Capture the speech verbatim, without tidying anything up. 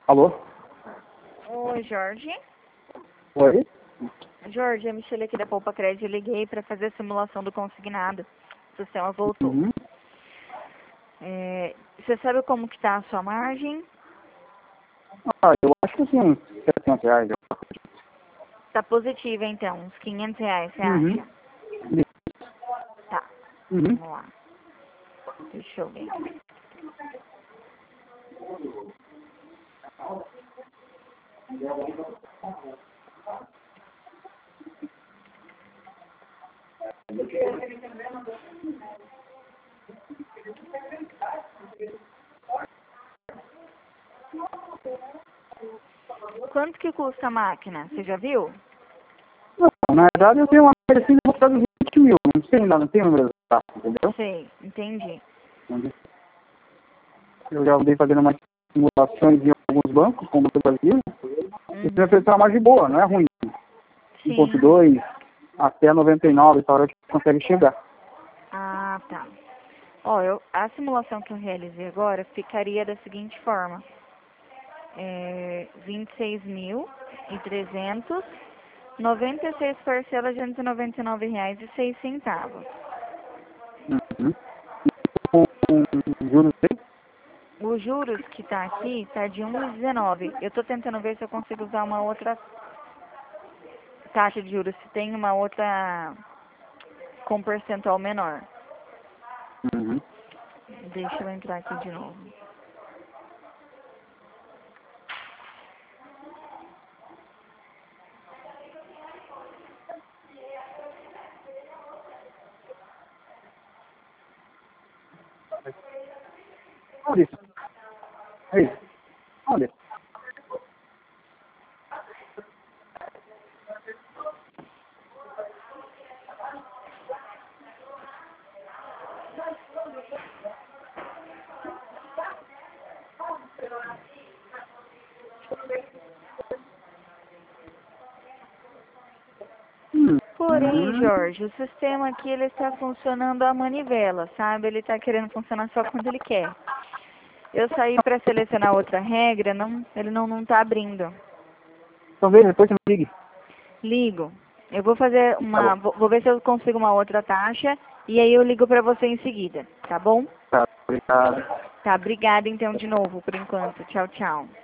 Alô? Oi, Jorge. Oi? Jorge, a Michelle aqui da Poupa Crédito. Eu liguei para fazer a simulação do consignado. O sistema voltou. Uhum. É, você sabe como que tá a sua margem? Ah, eu acho que assim, setecentos reais. Eu acredito. Tá positiva, então. Uns quinhentos reais, você Uhum. acha? Tá, Uhum. vamos lá. Deixa eu ver. Quanto que custa a máquina? Você já viu? Não, na verdade eu tenho uma parecida voltada dos vinte mil. Não sei ainda, não tenho número exato, entendeu? Sei, entendi. Eu já andei fazendo umas simulações em alguns bancos, como o Brasil. E tem Uhum. oferecer uma margem boa, não é ruim. um ponto Sim. dois até noventa e nove, essa hora que consegue chegar. Ah, tá. Ó, eu, a simulação que eu realizei agora ficaria da seguinte forma. É, vinte e seis mil e trezentos, noventa e seis parcelas de duzentos e noventa e nove reais e seis centavos. Uhum. Com, com juros bem. Os juros que tá aqui tá de um vírgula dezenove. Eu tô tentando ver se eu consigo usar uma outra taxa de juros, se tem uma outra com percentual menor. Uhum. Deixa eu entrar aqui de novo. Olha isso. É isso. Olha. Porém, Uhum. Jorge, o sistema aqui ele está funcionando à manivela, sabe? Ele está querendo funcionar só quando ele quer. Eu saí para selecionar outra regra, não, ele não não está abrindo. Então veja, depois você me ligue. Ligo. Eu vou fazer Tá uma, bom. vou, vou ver se eu consigo uma outra taxa e aí eu ligo para você em seguida, tá bom? Tá, obrigado. Tá, obrigada então de novo por enquanto. Tchau, tchau.